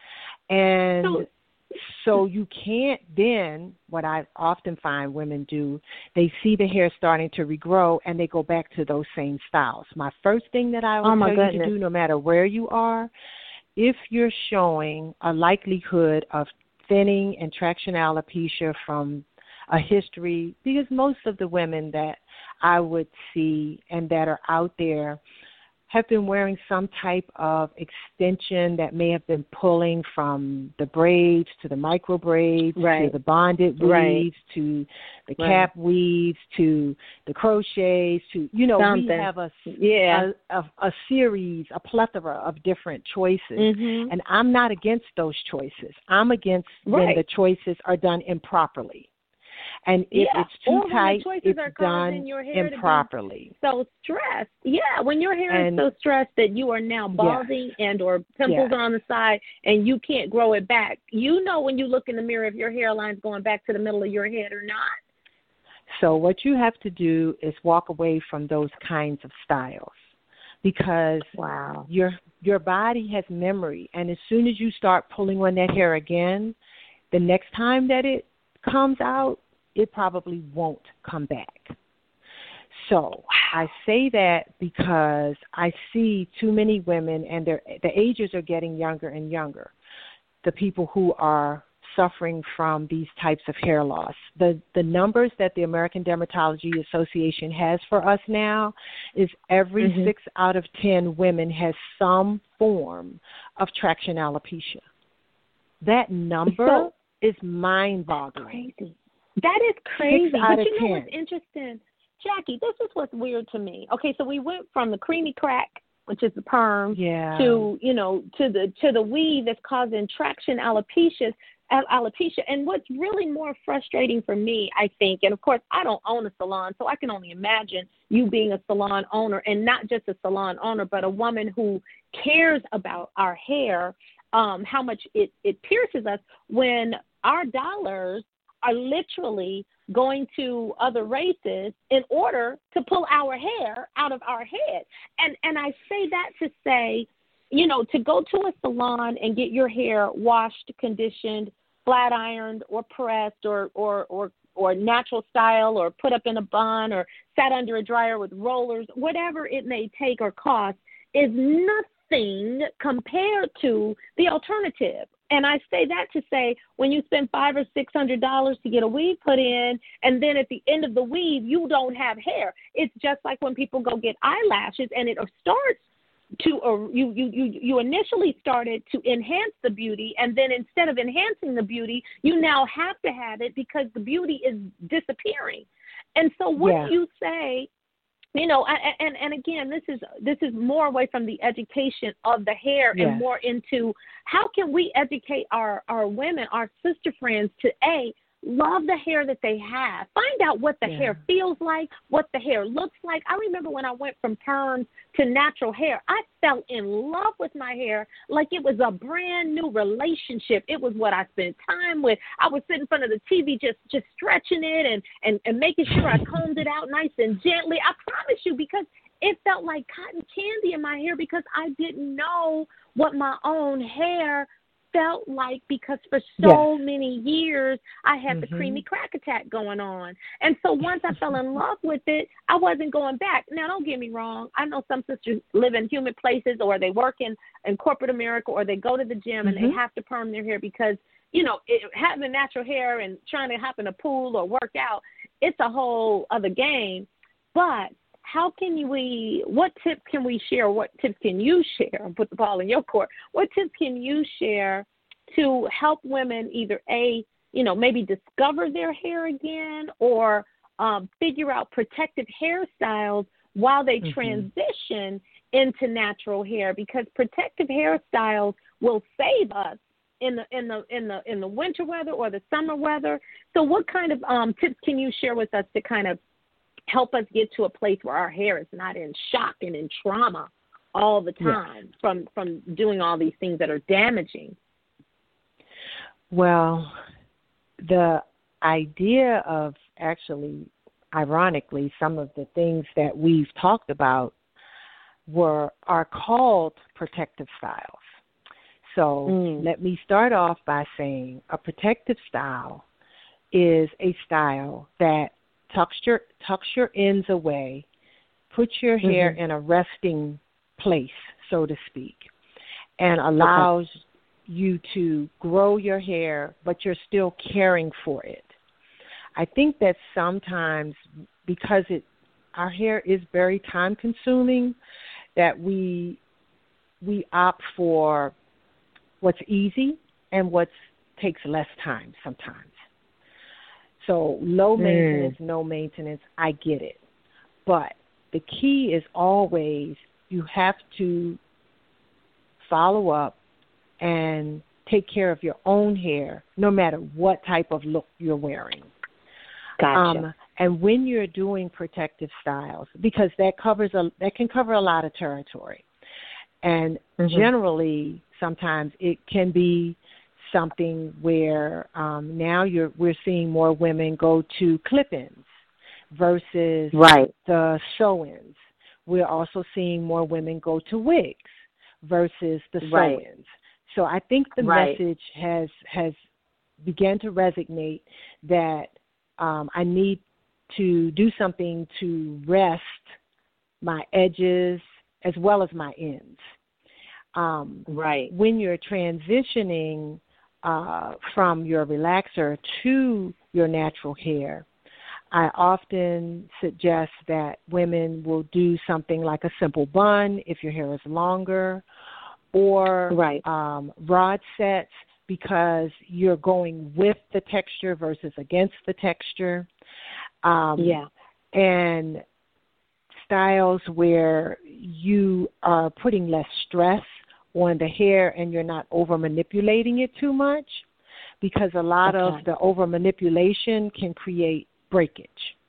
And so, so you can't then, what I often find women do, they see the hair starting to regrow and they go back to those same styles. My first thing that I would oh tell goodness. you to do, no matter where you are, if you're showing a likelihood of thinning and traction alopecia from a history, because most of the women that I would see and that are out there have been wearing some type of extension that may have been pulling from the braids to the micro braids right. to the bonded weaves right. to the right. cap weaves to the crochets to, you know, Something. we have a, yeah. a, a, a series, a plethora of different choices. Mm-hmm. And I'm not against those choices. I'm against right. when the choices are done improperly. And if yeah. it's too or tight, when the it's are done your hair improperly. To be so stressed. Yeah, when your hair and, is so stressed that you are now balding yeah. and or pimples yeah. are on the side and you can't grow it back. You know when you look in the mirror if your hairline's going back to the middle of your head or not. So what you have to do is walk away from those kinds of styles because wow. your your body has memory. And as soon as you start pulling on that hair again, the next time that it comes out, it probably won't come back. So I say that because I see too many women, and the ages are getting younger and younger, the people who are suffering from these types of hair loss. The the numbers that the American Dermatology Association has for us now is every mm-hmm. six out of ten women has some form of traction alopecia. That number so, is mind-boggling. Crazy. That is crazy. Six out but of you know ten. What's interesting? Jackie, this is what's weird to me. Okay, so we went from the creamy crack, which is the perm, yeah. to, you know, to the to the weave that's causing traction alopecia, alopecia. And what's really more frustrating for me, I think, and of course I don't own a salon, so I can only imagine you being a salon owner, and not just a salon owner, but a woman who cares about our hair, um, how much it, it pierces us when our dollars are literally going to other races in order to pull our hair out of our head. And and I say that to say, you know, to go to a salon and get your hair washed, conditioned, flat ironed, or pressed, or or or or natural style or put up in a bun or sat under a dryer with rollers, whatever it may take or cost, is nothing compared to the alternative. And I say that to say, when you spend five or six hundred dollars to get a weave put in, and then at the end of the weave you don't have hair, it's just like when people go get eyelashes, and it starts to uh, you you you you initially started to enhance the beauty, and then instead of enhancing the beauty, you now have to have it because the beauty is disappearing. And so, what yeah. do you say? You know, and, and again, this is this is more away from the education of the hair yes. and more into how can we educate our, our women, our sister friends to, A, love the hair that they have. Find out what the yeah. hair feels like, what the hair looks like. I remember when I went from perms to natural hair, I fell in love with my hair like it was a brand new relationship. It was what I spent time with. I would sit in front of the T V just, just stretching it and, and, and making sure I combed it out nice and gently. I promise you, because it felt like cotton candy in my hair because I didn't know what my own hair felt like, because for so yes. many years I had mm-hmm. the creamy crack attack going on. And so once I fell in love with it, I wasn't going back. Now, don't get me wrong. I know some sisters live in humid places, or they work in, in corporate America, or they go to the gym mm-hmm. and they have to perm their hair because, you know, it, having natural hair and trying to hop in a pool or work out, it's a whole other game. But how can you, we, what tip can we share? What tips can you share? Put the ball in your court. What tips can you share to help women either, A, you know, maybe discover their hair again, or um, figure out protective hairstyles while they mm-hmm. transition into natural hair? Because protective hairstyles will save us in the in the in the in the winter weather or the summer weather. So what kind of um, tips can you share with us to kind of help us get to a place where our hair is not in shock and in trauma all the time yes. from, from doing all these things that are damaging? Well, the idea of actually, ironically, some of the things that we've talked about were are called protective styles. So mm. let me start off by saying a protective style is a style that tucks your, tucks your ends away, puts your hair mm-hmm. in a resting place, so to speak, and allows okay. you to grow your hair, but you're still caring for it. I think that sometimes, because it our hair is very time consuming, that we we opt for what's easy and what takes less time sometimes. So low maintenance, mm. no maintenance, I get it. But the key is always you have to follow up and take care of your own hair, no matter what type of look you're wearing. Gotcha. Um, and when you're doing protective styles, because that covers a that can cover a lot of territory, and mm-hmm. generally sometimes it can be something where um, now you're we're seeing more women go to clip-ins versus right. the sew-ins. We're also seeing more women go to wigs versus the right. sew-ins. So I think the right. message has has began to resonate that um, I need to do something to rest my edges as well as my ends. Um, right. When you're transitioning uh, from your relaxer to your natural hair, I often suggest that women will do something like a simple bun if your hair is longer, or right. um, rod sets, because you're going with the texture versus against the texture. Um, yeah. And styles where you are putting less stress on the hair and you're not over manipulating it too much, because a lot okay. of the over manipulation can create breakage.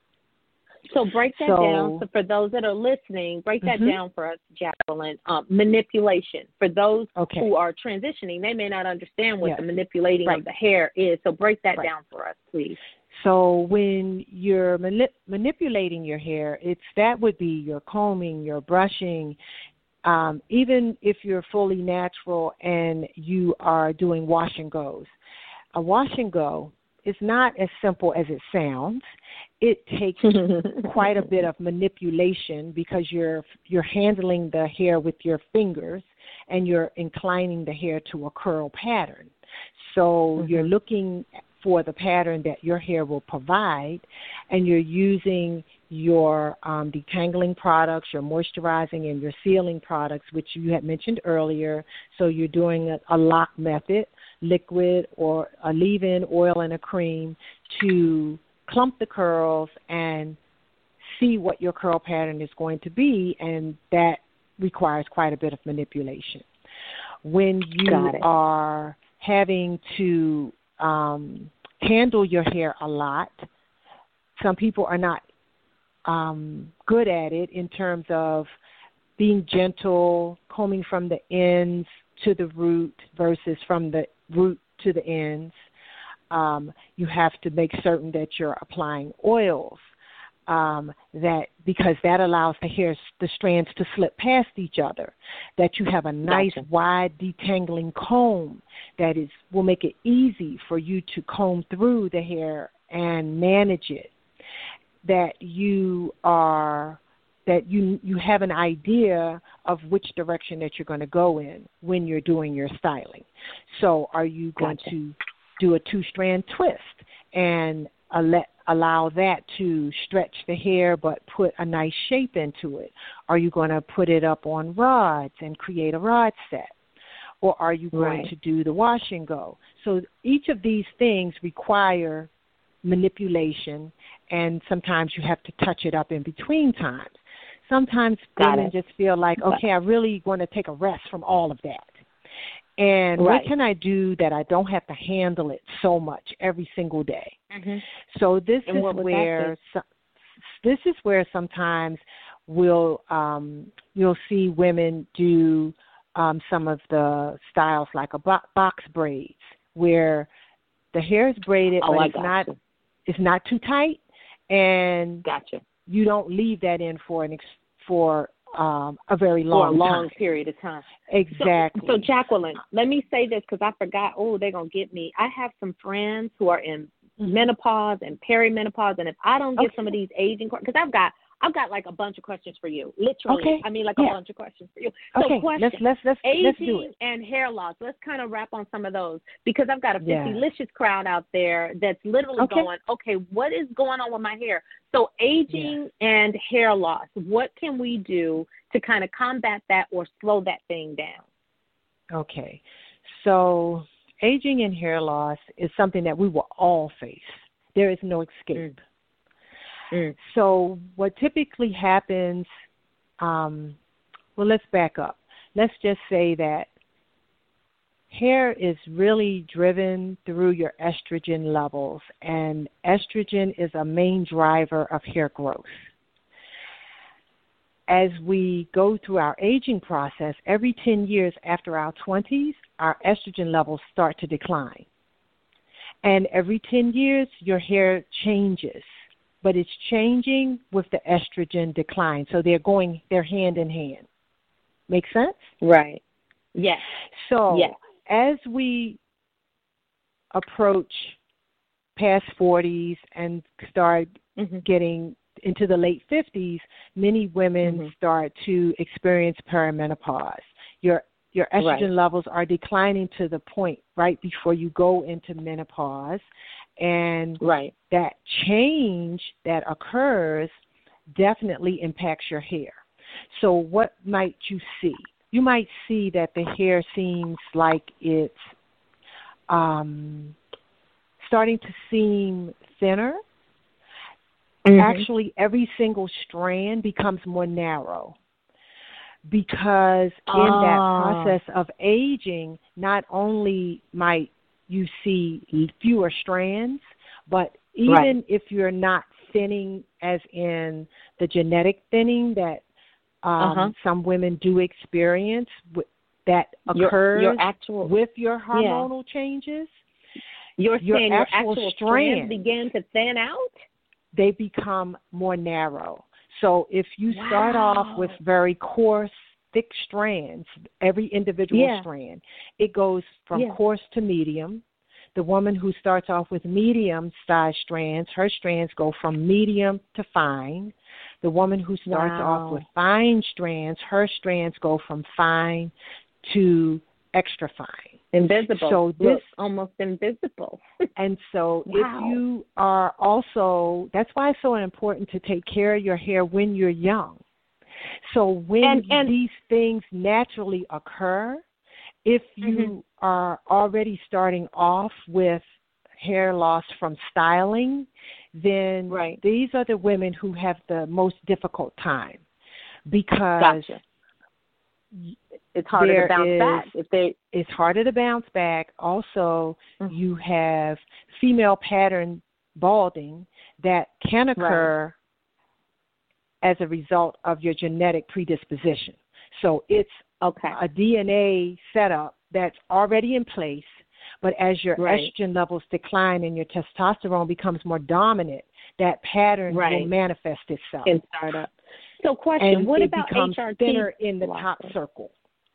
So break that so, down. So for those that are listening, break that mm-hmm. down for us, Jacqueline. Um, manipulation. For those okay. who are transitioning, they may not understand what yes. the manipulating right. of the hair is. So break that right. down for us, please. So when you're mani- manipulating your hair, it's that would be your combing, your brushing. Um, even if you're fully natural and you are doing wash and goes. A wash and go is not as simple as it sounds. It takes quite a bit of manipulation because you're you're handling the hair with your fingers and you're inclining the hair to a curl pattern. So mm-hmm. you're looking for the pattern that your hair will provide, and you're using your um, detangling products, your moisturizing, and your sealing products, which you had mentioned earlier. So you're doing a, a lock method, liquid or a leave-in oil and a cream to clump the curls and see what your curl pattern is going to be, and that requires quite a bit of manipulation. When you are having to um, handle your hair a lot, some people are not um, good at it in terms of being gentle, combing from the ends to the root versus from the root to the ends. Um, you have to make certain that you're applying oils, um, that because that allows the hair, the strands to slip past each other, that you have a nice gotcha. wide detangling comb that is will make it easy for you to comb through the hair and manage it, that you are that you you have an idea of which direction that you're going to go in when you're doing your styling. So are you going gotcha. to do a two-strand twist and uh, let allow that to stretch the hair but put a nice shape into it? Are you going to put it up on rods and create a rod set? Or are you going right. to do the wash and go? So each of these things require manipulation, and sometimes you have to touch it up in between times. Sometimes Got women it. just feel like, okay, I really want to take a rest from all of that. And right. what can I do that I don't have to handle it so much every single day? Mm-hmm. So this and is where so, this is where sometimes we'll um, you'll see women do um, some of the styles like a bo- box braids, where the hair is braided, oh, but I it's not you. it's not too tight, and gotcha. you don't leave that in for an ex- for Um, a very long For a long time. period of time. Exactly. So, so Jacqueline, let me say this because I forgot. Oh, they're going to get me. I have some friends who are in menopause and perimenopause, and if I don't get okay. some of these aging, because I've got, I've got like a bunch of questions for you. Literally, okay. I mean like yeah. a bunch of questions for you. So okay, question, let's let's let's aging let's do it. and hair loss. Let's kind of wrap on some of those because I've got a yeah. fifty-licious crowd out there that's literally okay. going, okay, what is going on with my hair? So aging yeah. and hair loss. What can we do to kind of combat that or slow that thing down? Okay, so aging and hair loss is something that we will all face. There is no escape. Mm. Mm. So what typically happens, um, well, let's back up. Let's just say that hair is really driven through your estrogen levels, and estrogen is a main driver of hair growth. As we go through our aging process, every ten years after our twenties, our estrogen levels start to decline. And every ten years, your hair changes, but it's changing with the estrogen decline. So they're going, they're hand in hand. Make sense? Right. Yes. So yes. as we approach past forties and start mm-hmm. getting into the late fifties, many women mm-hmm. start to experience perimenopause. Your your estrogen right. levels are declining to the point right before you go into menopause, and right. that change that occurs definitely impacts your hair. So what might you see? You might see that the hair seems like it's um, starting to seem thinner. Mm-hmm. Actually, every single strand becomes more narrow because oh. in that process of aging, not only might you see fewer strands, but even right. if you're not thinning as in the genetic thinning that um, uh-huh. some women do experience, that occurs your, your actual, with your hormonal yeah. changes, you're your saying actual, your actual strands strands begin to thin out? They become more narrow. So if you wow. start off with very coarse, thick strands, every individual yeah. strand, it goes from yeah. coarse to medium The woman who starts off with medium-sized strands, her strands go from medium to fine. The woman who starts Wow. off with fine strands, her strands go from fine to extra fine. Invisible. So this Look, almost invisible. And so Wow. if you are also, that's why it's so important to take care of your hair when you're young. So when And- and- these things naturally occur, if you Mhm. are already starting off with hair loss from styling, then Right. these are the women who have the most difficult time because Gotcha. It's harder there to bounce is- back if they. it's harder to bounce back. Also, Mhm. you have female pattern balding that can occur as a result of your genetic predisposition. So it's Okay. a D N A setup that's already in place, but as your Right. estrogen levels decline and your testosterone becomes more dominant, that pattern will Right. manifest itself. Can start up. So, question: and what it about becomes H R T? thinner in the top blockers? circle,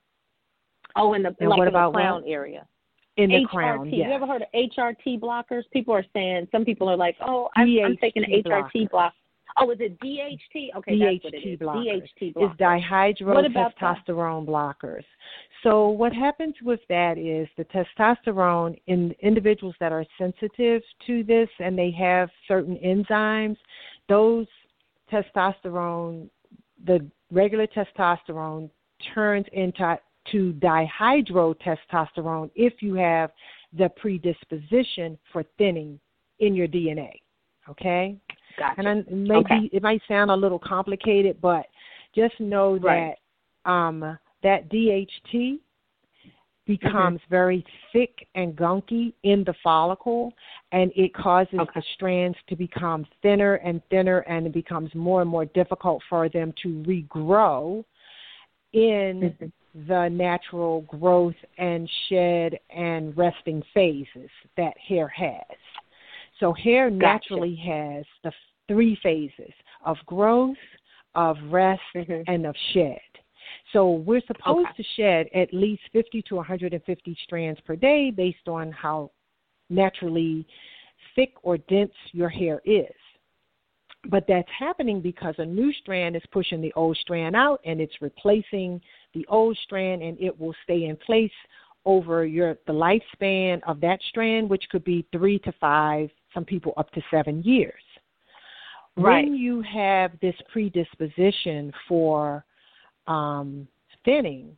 Oh, in the And like what in about the crown what? area. in the H R T. crown. Yes. You ever heard of H R T blockers? People are saying, some people are like, oh, I'm, I'm taking an D H H T R T block. Oh, is it D H T? Okay, that's what it D H T is. blockers. D H T Is blockers. What about that? dihydrotestosterone blockers. So what happens with that is the testosterone in individuals that are sensitive to this and they have certain enzymes, those testosterone, the regular testosterone turns into to dihydrotestosterone if you have the predisposition for thinning in your D N A. Okay? Gotcha. And I, maybe Okay. it might sound a little complicated, but just know Right. that um, that D H T becomes Mm-hmm. very thick and gunky in the follicle, and it causes Okay. the strands to become thinner and thinner, and it becomes more and more difficult for them to regrow in Mhm. the natural growth and shed and resting phases that hair has. So hair naturally has the three phases of growth, of rest, Mhm. and of shed. So we're supposed Okay. to shed at least fifty to one hundred fifty strands per day based on how naturally thick or dense your hair is. But that's happening because a new strand is pushing the old strand out and it's replacing the old strand, and it will stay in place over your the lifespan of that strand, which could be three to five, some people up to seven years. Right. When you have this predisposition for um, thinning,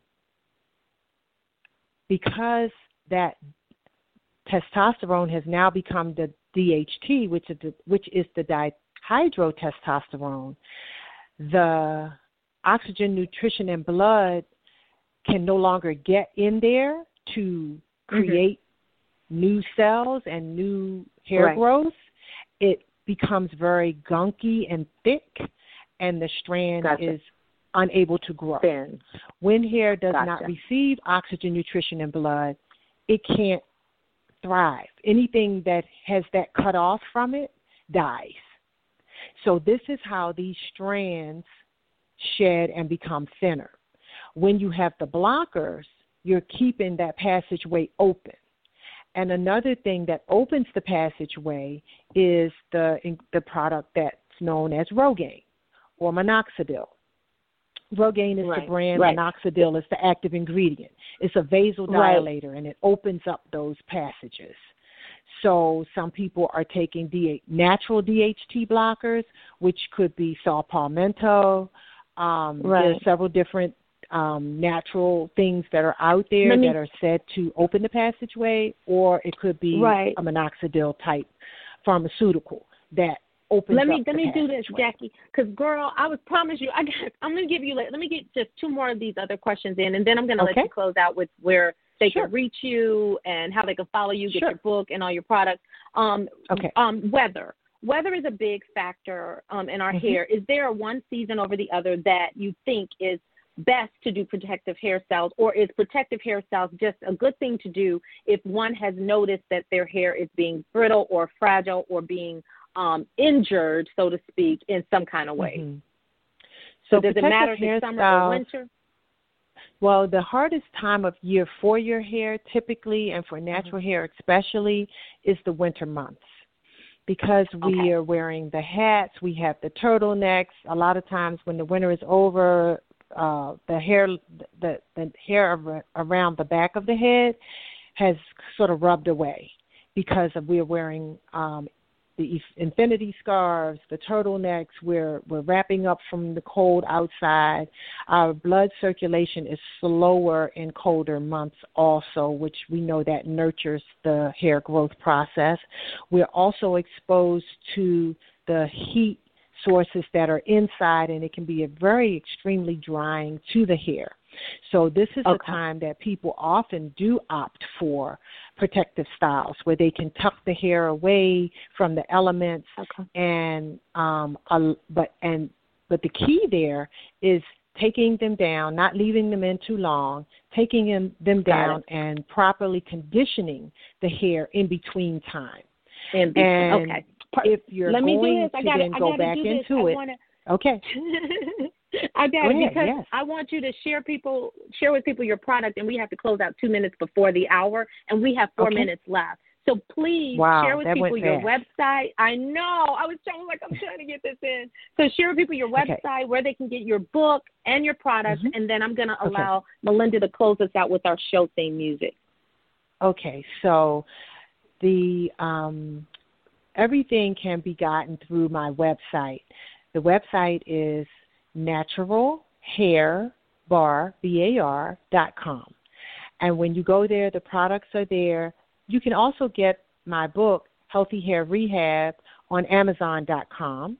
because that testosterone has now become the D H T, which is the, which is the dihydrotestosterone, the oxygen, nutrition, and blood can no longer get in there to create mm-hmm. new cells and new hair right. growth. It becomes very gunky and thick, and the strand gotcha. is unable to grow. Thin. When hair does gotcha. not receive oxygen, nutrition, and blood, it can't thrive. Anything that has that cut off from it dies. So this is how these strands shed and become thinner. When you have the blockers, you're keeping that passageway open. And another thing that opens the passageway is the the product that's known as Rogaine or minoxidil. Rogaine is right. the brand, right. minoxidil is the active ingredient. It's a vasodilator, right. and it opens up those passages. So some people are taking D- natural D H T blockers, which could be saw palmetto. Um, right. There's several different um, natural things that are out there me, that are said to open the passageway, or it could be right. a minoxidil type pharmaceutical that opens let me up let the me do this, passageway. Jackie, because girl, I was promise you. I got, I'm going to give you. Let me get just two more of these other questions in, and then I'm going to okay. let you close out with where they sure. can reach you and how they can follow you, get sure. your book and all your products. Um, okay. Um, weather. Weather is a big factor um, in our mm-hmm. hair. Is there a one season over the other that you think is best to do protective hairstyles, or is protective hairstyles just a good thing to do if one has noticed that their hair is being brittle or fragile or being um, injured, so to speak, in some kind of way? Mm-hmm. So, so does it matter if it's summer or winter? Well, the hardest time of year for your hair typically, and for natural mm-hmm. hair especially, is the winter months. Because we okay. are wearing the hats, we have the turtlenecks. A lot of times when the winter is over, uh, the hair the, the hair around the back of the head has sort of rubbed away because of we are wearing um, the infinity scarves, the turtlenecks. We're we're wrapping up from the cold outside. Our blood circulation is slower in colder months also, which we know that nurtures the hair growth process. We're also exposed to the heat sources that are inside, and it can be a very extremely drying to the hair. So this is okay. a time that people often do opt for protective styles where they can tuck the hair away from the elements. Okay. And um, uh, but and but the key there is taking them down, not leaving them in too long, taking them, them down and properly conditioning the hair in between time. In between. And okay. if you're Let going me do this. I to gotta, then I go gotta back do this. into I it, wanna... okay. I got Go it ahead, because yes. I want you to share people share with people your product, and we have to close out two minutes before the hour, and we have four okay. minutes left. So please wow, share with that people went your fast. website. I know I was trying like I'm trying to get this in. So share with people your website, okay. where they can get your book and your products, mm-hmm. and then I'm going to allow okay. Melinda to close us out with our show theme music. Okay, so the um, everything can be gotten through my website. The website is natural hair bar b a r dot com, and when you go there, the products are there. You can also get my book, Healthy Hair Rehab, on amazon dot com,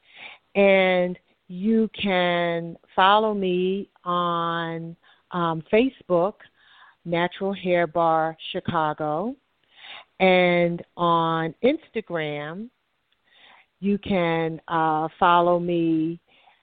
and you can follow me on um, Facebook, Natural Hair Bar Chicago, and on Instagram, you can uh, follow me,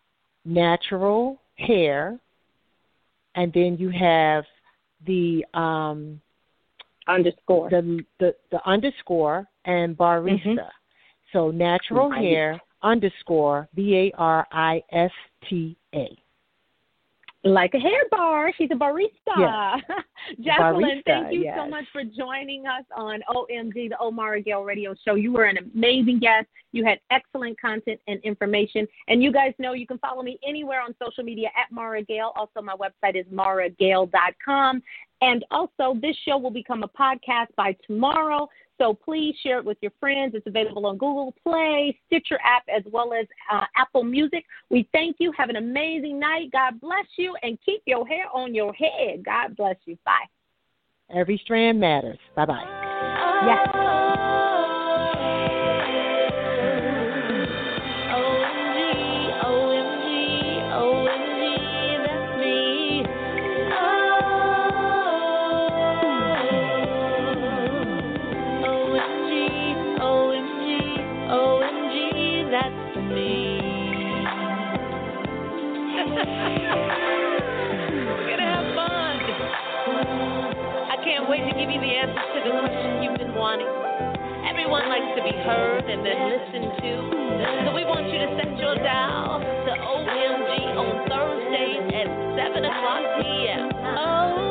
Natural Hair, and then you have the um, underscore, the, the the underscore and barista. Mm-hmm. So Natural right. Hair underscore B A R I S T A. Like a hair bar. She's a barista. Yes. Jacqueline, barista, thank you yes. so much for joining us on O M G, the Omara Gale Radio Show. You were an amazing guest. You had excellent content and information. And you guys know you can follow me anywhere on social media at Mara Gale. Also, my website is mara gale dot com. And also, this show will become a podcast by tomorrow. So please share it with your friends. It's available on Google Play, Stitcher app, as well as uh, Apple Music. We thank you. Have an amazing night. God bless you. And keep your hair on your head. God bless you. Bye. Every strand matters. Bye-bye. Yes. Wait to give you the answers to the question you've been wanting. Everyone likes to be heard and then listened to. So we want you to set your dial to O M G on Thursdays at seven o'clock p.m. Oh.